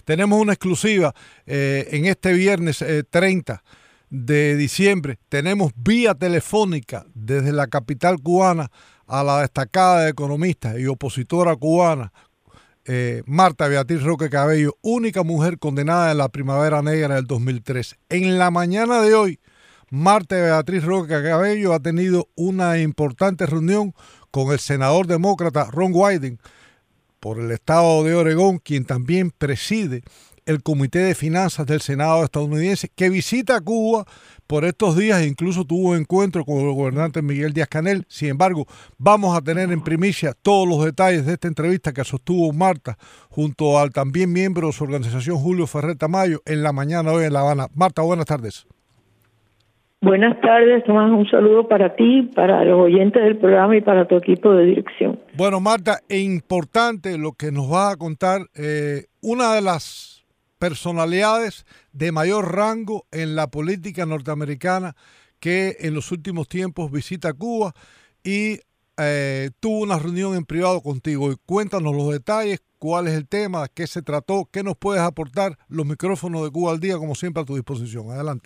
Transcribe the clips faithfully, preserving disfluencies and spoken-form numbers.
Tenemos una exclusiva eh, en este viernes eh, treinta de diciembre. Tenemos vía telefónica desde la capital cubana a la destacada economista y opositora cubana, eh, Marta Beatriz Roque Cabello, única mujer condenada en la Primavera Negra del dos mil tres. En la mañana de hoy, Marta Beatriz Roque Cabello ha tenido una importante reunión con el senador demócrata Ron Wyden por el estado de Oregón, quien también preside el Comité de Finanzas del Senado estadounidense, que visita Cuba por estos días e incluso tuvo encuentro con el gobernante Miguel Díaz-Canel. Sin embargo, vamos a tener en primicia todos los detalles de esta entrevista que sostuvo Marta junto al también miembro de su organización Julio Ferrer Tamayo en la mañana hoy en La Habana. Marta, buenas tardes. Buenas tardes, Tomás, un saludo para ti, para los oyentes del programa y para tu equipo de dirección. Bueno, Marta, es importante lo que nos vas a contar. Eh, una de las personalidades de mayor rango en la política norteamericana que en los últimos tiempos visita Cuba y eh, tuvo una reunión en privado contigo. Y cuéntanos los detalles, cuál es el tema, qué se trató, qué nos puedes aportar. Los micrófonos de Cuba al Día, como siempre, a tu disposición. Adelante.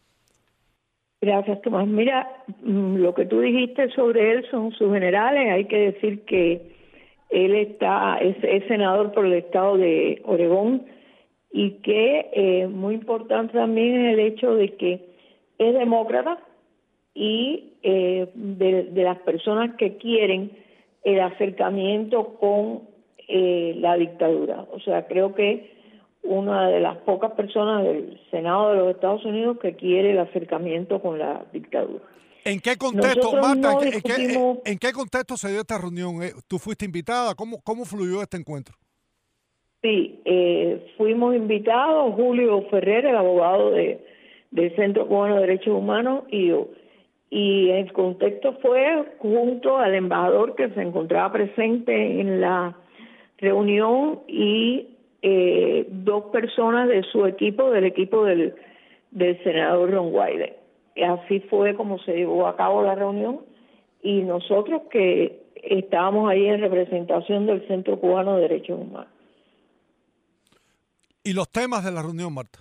Gracias, Tomás. Mira, lo que tú dijiste sobre él son sus generales. Hay que decir que él está es, es senador por el estado de Oregón y que eh, muy importante también es el hecho de que es demócrata y eh, de, de las personas que quieren el acercamiento con eh, la dictadura. O sea, creo que una de las pocas personas del Senado de los Estados Unidos que quiere el acercamiento con la dictadura. ¿En qué contexto, Nosotros Marta, no en, qué, discutimos... en, en qué contexto se dio esta reunión? ¿Tú fuiste invitada? ¿Cómo, cómo fluyó este encuentro? Sí, eh, fuimos invitados, Julio Ferrer, el abogado de, del Centro Cubano de Derechos Humanos, y yo. Y el contexto fue junto al embajador que se encontraba presente en la reunión y eh, dos personas de su equipo, del equipo del, del senador Ron Wyden. Y así fue como se llevó a cabo la reunión y nosotros que estábamos ahí en representación del Centro Cubano de Derechos Humanos. ¿Y los temas de la reunión, Marta?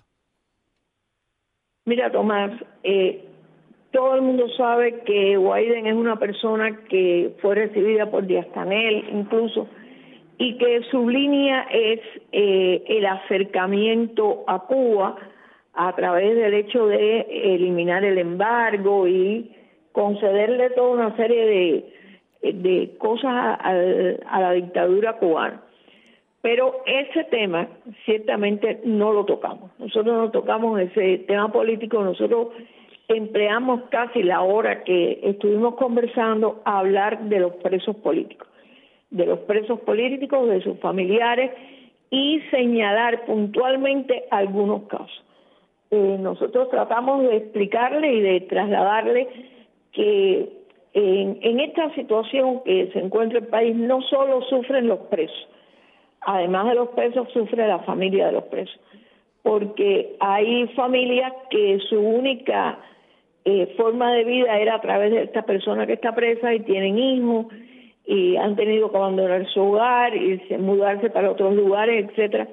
Mira, Tomás, eh, todo el mundo sabe que Wyden es una persona que fue recibida por Díaz-Canel incluso, y que su línea es eh, el acercamiento a Cuba a través del hecho de eliminar el embargo y concederle toda una serie de, de cosas a, a la dictadura cubana. Pero ese tema ciertamente no lo tocamos. Nosotros no tocamos ese tema político. Nosotros empleamos casi la hora que estuvimos conversando a hablar de los presos políticos, de los presos políticos, de sus familiares y señalar puntualmente algunos casos. Eh, nosotros tratamos de explicarle y de trasladarle que en, en esta situación que se encuentra el país no solo sufren los presos, además de los presos, sufre la familia de los presos, porque hay familias que su única eh, forma de vida era a través de esta persona que está presa y tienen hijos y han tenido que abandonar su hogar, irse, mudarse para otros lugares, etcétera.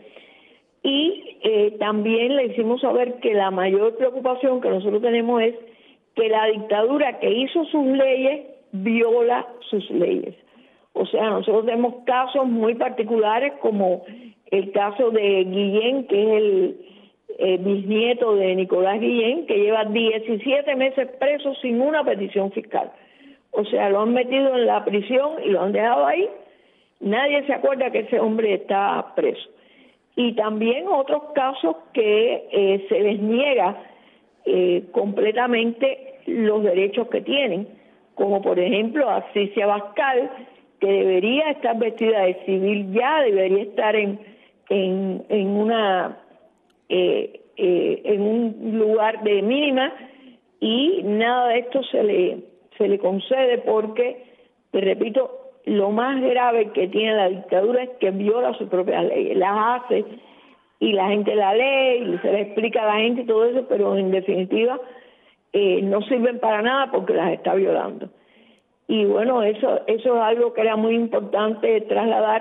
Y eh, también le hicimos saber que la mayor preocupación que nosotros tenemos es que la dictadura que hizo sus leyes viola sus leyes. O sea, nosotros tenemos casos muy particulares como el caso de Guillén, que es el eh, bisnieto de Nicolás Guillén, que lleva diecisiete meses preso sin una petición fiscal. O sea, lo han metido en la prisión y lo han dejado ahí. Nadie se acuerda que ese hombre está preso. Y también otros casos que eh, se les niega eh, completamente los derechos que tienen, como por ejemplo a Cicia Bascal, que debería estar vestida de civil ya, debería estar en en, en una eh, eh, en un lugar de mínima y nada de esto se le se le concede porque, te repito, lo más grave que tiene la dictadura es que viola sus propias leyes, las hace y la gente la lee y se le explica a la gente y todo eso, pero en definitiva eh, no sirven para nada porque las está violando. Y bueno, eso eso es algo que era muy importante trasladar,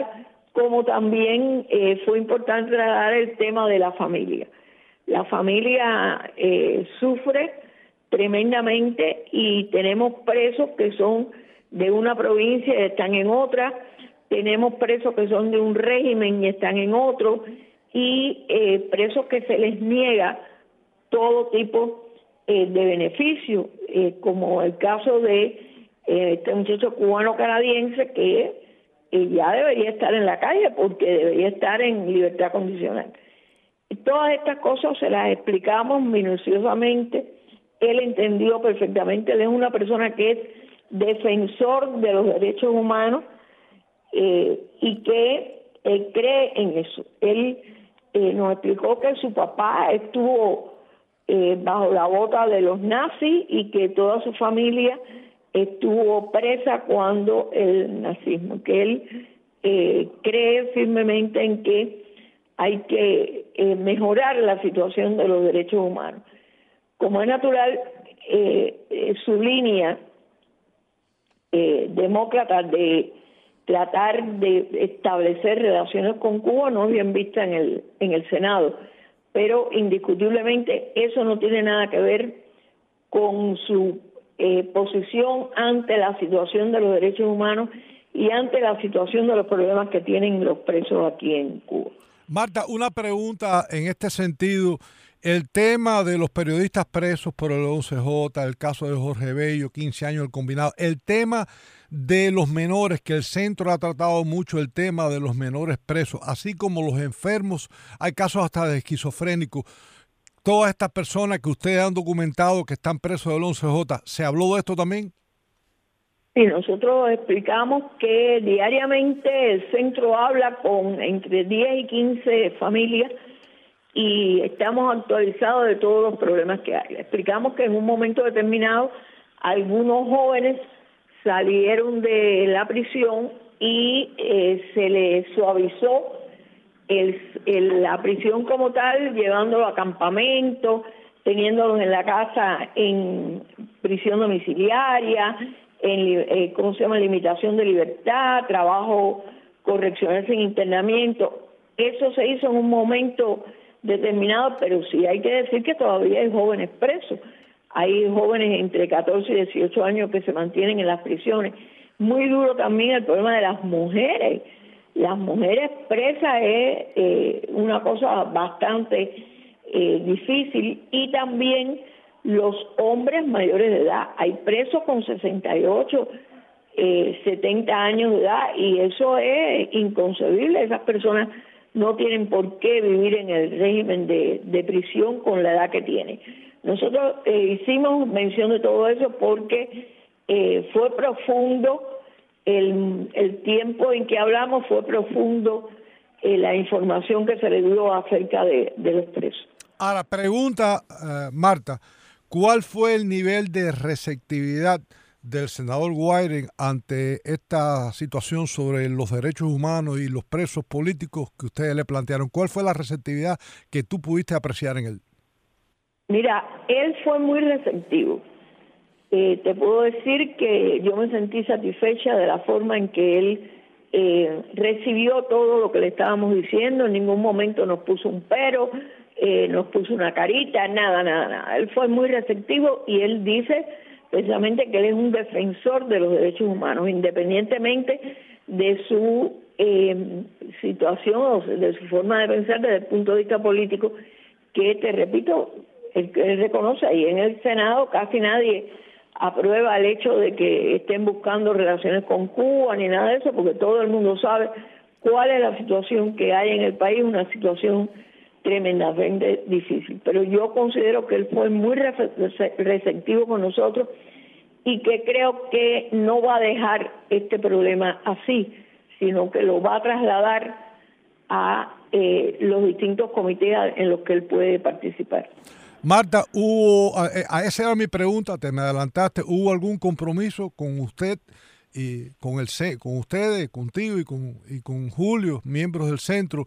como también eh, fue importante tratar el tema de la familia. La familia eh, sufre tremendamente y tenemos presos que son de una provincia y están en otra, tenemos presos que son de un régimen y están en otro, y eh, presos que se les niega todo tipo eh, de beneficio, eh, como el caso de eh, este muchacho cubano-canadiense que eh, ya debería estar en la calle porque debería estar en libertad condicional. Y todas estas cosas se las explicamos minuciosamente. Él entendió perfectamente, él es una persona que es defensor de los derechos humanos eh, y que él cree en eso. Él eh, nos explicó que su papá estuvo eh, bajo la bota de los nazis y que toda su familia estuvo presa cuando el nazismo, que él eh, cree firmemente en que hay que eh, mejorar la situación de los derechos humanos. Como es natural, eh, eh, su línea eh, demócrata de tratar de establecer relaciones con Cuba no es bien vista en el, en el Senado, pero indiscutiblemente eso no tiene nada que ver con su eh, posición ante la situación de los derechos humanos y ante la situación de los problemas que tienen los presos aquí en Cuba. Marta, una pregunta en este sentido. El tema de los periodistas presos por el once J, el caso de Jorge Bello, quince años del combinado, el tema de los menores, que el centro ha tratado mucho el tema de los menores presos, así como los enfermos, hay casos hasta de esquizofrénicos. Todas estas personas que ustedes han documentado que están presos del once J, ¿se habló de esto también? Sí, nosotros explicamos que diariamente el centro habla con entre diez y quince familias y estamos actualizados de todos los problemas que hay. Explicamos que en un momento determinado algunos jóvenes salieron de la prisión y eh, se les suavizó el, el, la prisión como tal, llevándolo a campamentos, teniéndolos en la casa en prisión domiciliaria, en eh, ¿cómo se llama? Limitación de libertad, trabajo correccional sin internamiento. Eso se hizo en un momento determinado, pero sí hay que decir que todavía hay jóvenes presos. Hay jóvenes entre catorce y dieciocho años que se mantienen en las prisiones. Muy duro también el problema de las mujeres. Las mujeres presas es eh, una cosa bastante eh, difícil, y también los hombres mayores de edad. Hay presos con sesenta y ocho, eh, setenta años de edad, y eso es inconcebible. Esas personas no tienen por qué vivir en el régimen de, de prisión con la edad que tienen. Nosotros eh, hicimos mención de todo eso porque eh, fue profundo el, el tiempo en que hablamos, fue profundo eh, la información que se le dio acerca de, de los presos. Ahora, pregunta, uh, Marta, ¿cuál fue el nivel de receptividad del senador Wyden ante esta situación sobre los derechos humanos y los presos políticos que ustedes le plantearon? ¿Cuál fue la receptividad que tú pudiste apreciar en él? Mira, él fue muy receptivo. Eh, te puedo decir que yo me sentí satisfecha de la forma en que él eh, recibió todo lo que le estábamos diciendo. En ningún momento nos puso un pero, eh, nos puso una carita, nada, nada, nada. Él fue muy receptivo y él dice precisamente que él es un defensor de los derechos humanos, independientemente de su eh, situación o de su forma de pensar desde el punto de vista político, que te repito, él, él reconoce ahí en el Senado casi nadie aprueba el hecho de que estén buscando relaciones con Cuba ni nada de eso, porque todo el mundo sabe cuál es la situación que hay en el país, una situación tremendamente difícil. Pero yo considero que él fue muy receptivo con nosotros y que creo que no va a dejar este problema así, sino que lo va a trasladar a eh, los distintos comités en los que él puede participar. Marta, hubo, a, a esa era mi pregunta, te me adelantaste, ¿hubo algún compromiso con usted y con el con ustedes, contigo y con y con Julio, miembros del centro,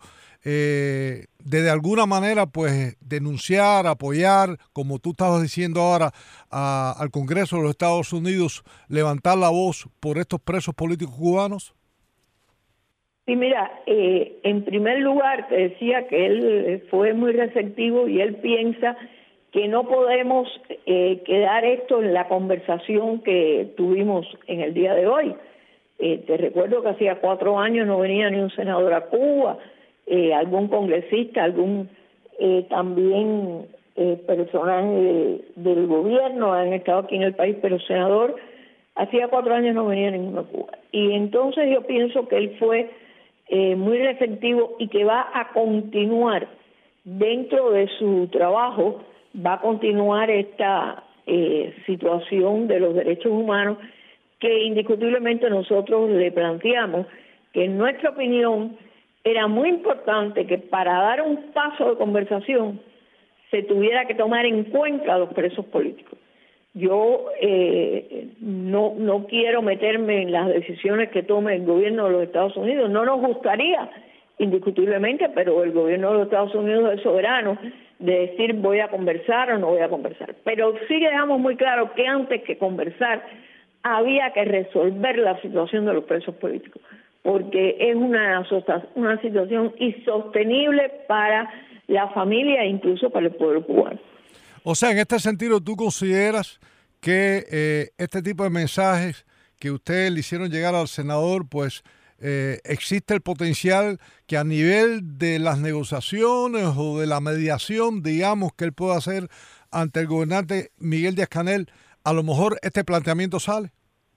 eh, de, de alguna manera pues denunciar, apoyar, como tú estabas diciendo ahora, a, al Congreso de los Estados Unidos, levantar la voz por estos presos políticos cubanos? Sí, mira, eh, en primer lugar te decía que él fue muy receptivo y él piensa que no podemos eh, quedar esto en la conversación que tuvimos en el día de hoy. Eh, te recuerdo que hacía cuatro años no venía ni un senador a Cuba, eh, algún congresista, algún eh, también eh, personaje de, del gobierno han estado aquí en el país, pero senador, hacía cuatro años no venía ninguno a Cuba. Y entonces yo pienso que él fue eh, muy receptivo y que va a continuar dentro de su trabajo, va a continuar esta eh, situación de los derechos humanos que indiscutiblemente nosotros le planteamos que en nuestra opinión era muy importante que para dar un paso de conversación se tuviera que tomar en cuenta a los presos políticos. Yo eh, no, no quiero meterme en las decisiones que tome el gobierno de los Estados Unidos, no nos gustaría indiscutiblemente, pero el gobierno de los Estados Unidos es soberano de decir voy a conversar o no voy a conversar. Pero sí dejamos muy claro que antes que conversar había que resolver la situación de los presos políticos, porque es una, una situación insostenible para la familia e incluso para el pueblo cubano. O sea, en este sentido, ¿tú consideras que eh, este tipo de mensajes que ustedes le hicieron llegar al senador, pues eh, existe el potencial que a nivel de las negociaciones o de la mediación, digamos, que él pueda hacer ante el gobernante Miguel Díaz-Canel, a lo mejor este planteamiento sale?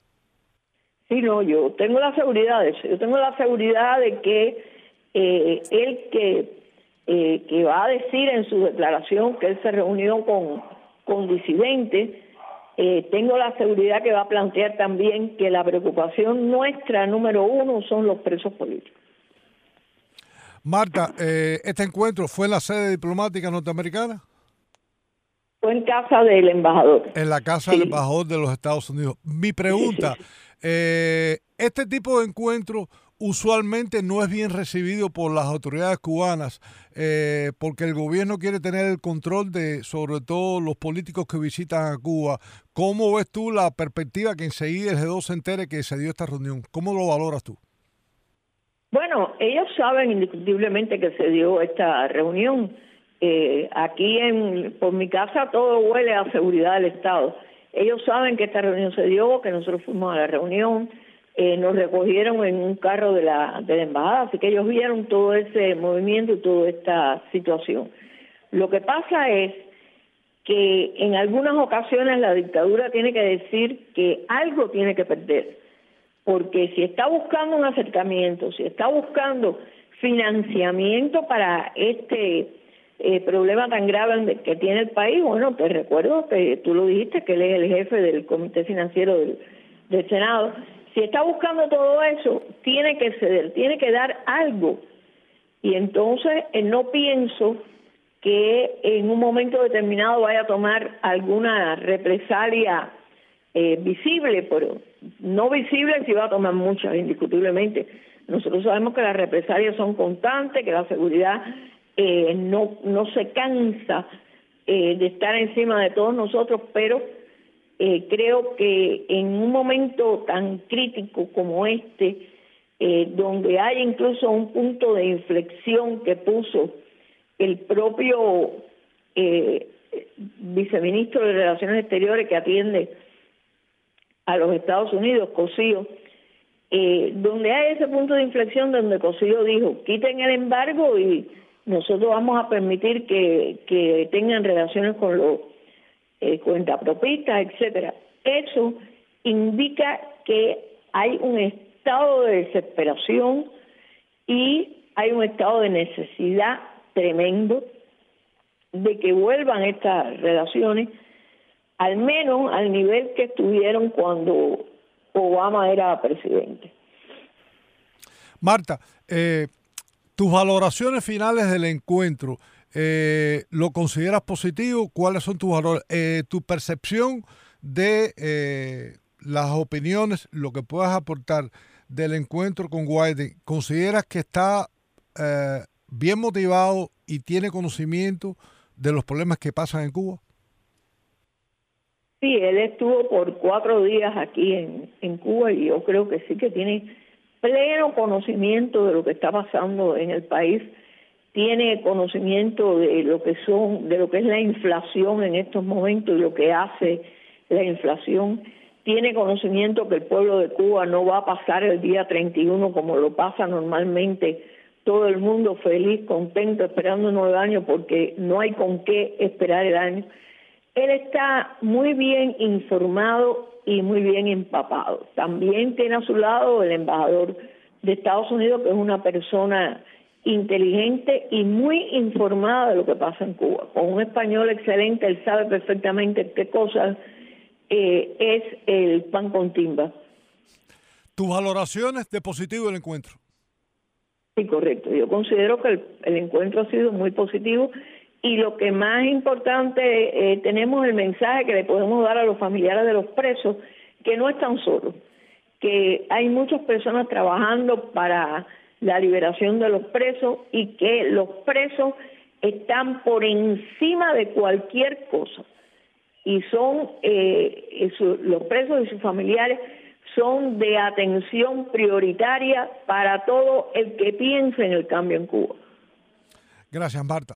Sí, no, yo tengo la seguridad de eso. Yo tengo la seguridad de que eh, él que... Eh, que va a decir en su declaración que él se reunió con, con disidentes, eh, tengo la seguridad que va a plantear también que la preocupación nuestra número uno son los presos políticos. Marta, eh, ¿este encuentro fue en la sede diplomática norteamericana? Fue en casa del embajador. En la casa sí. del embajador de los Estados Unidos. Mi pregunta, sí, sí, sí. Eh, este tipo de encuentro usualmente no es bien recibido por las autoridades cubanas eh, porque el gobierno quiere tener el control de, sobre todo, los políticos que visitan a Cuba. ¿Cómo ves tú la perspectiva que enseguida el G dos se entere que se dio esta reunión? ¿Cómo lo valoras tú? Bueno, ellos saben indiscutiblemente que se dio esta reunión. Eh, aquí en por mi casa todo huele a seguridad del Estado. Ellos saben que esta reunión se dio, que nosotros fuimos a la reunión, eh, nos recogieron en un carro de la, de la embajada, así que ellos vieron todo ese movimiento y toda esta situación. Lo que pasa es que en algunas ocasiones la dictadura tiene que decir que algo tiene que perder, porque si está buscando un acercamiento, si está buscando financiamiento para este eh, problema tan grave que tiene el país, bueno, te recuerdo que tú lo dijiste, que él es el jefe del Comité Financiero del, del Senado. Si está buscando todo eso, tiene que ceder, tiene que dar algo. Y entonces eh, no pienso que en un momento determinado vaya a tomar alguna represalia eh, visible, pero no visible si va a tomar muchas, indiscutiblemente. Nosotros sabemos que las represalias son constantes, que la seguridad eh, no, no se cansa eh, de estar encima de todos nosotros, pero eh, creo que en un momento tan crítico como este, eh, donde hay incluso un punto de inflexión que puso el propio eh, viceministro de Relaciones Exteriores que atiende a los Estados Unidos, Cosío, eh, donde hay ese punto de inflexión donde Cosío dijo, quiten el embargo y nosotros vamos a permitir que, que tengan relaciones con los eh, cuentapropistas, etcétera. Eso indica que hay un estado de desesperación y hay un estado de necesidad tremendo de que vuelvan estas relaciones al menos al nivel que estuvieron cuando Obama era presidente. Marta, eh, tus valoraciones finales del encuentro, eh, ¿lo consideras positivo? ¿Cuáles son tus valores? Eh, tu percepción de eh, las opiniones, lo que puedas aportar del encuentro con Wyden, ¿consideras que está eh, bien motivado y tiene conocimiento de los problemas que pasan en Cuba? Sí, él estuvo por cuatro días aquí en, en Cuba y yo creo que sí que tiene pleno conocimiento de lo que está pasando en el país, tiene conocimiento de lo que son, de lo que es la inflación en estos momentos y lo que hace la inflación, tiene conocimiento que el pueblo de Cuba no va a pasar el día treinta y uno como lo pasa normalmente, todo el mundo feliz, contento, esperando un nuevo año porque no hay con qué esperar el año. Él está muy bien informado y muy bien empapado. También tiene a su lado el embajador de Estados Unidos, que es una persona inteligente y muy informada de lo que pasa en Cuba. Con un español excelente, él sabe perfectamente qué cosas eh, es el pan con timba. ¿Tus valoraciones de positivo del encuentro? Sí, correcto. Yo considero que el, el encuentro ha sido muy positivo y lo que más importante, eh, tenemos el mensaje que le podemos dar a los familiares de los presos, que no están solos, que hay muchas personas trabajando para la liberación de los presos y que los presos están por encima de cualquier cosa y son eh, su, los presos y sus familiares son de atención prioritaria para todo el que piense en el cambio en Cuba. Gracias, Marta.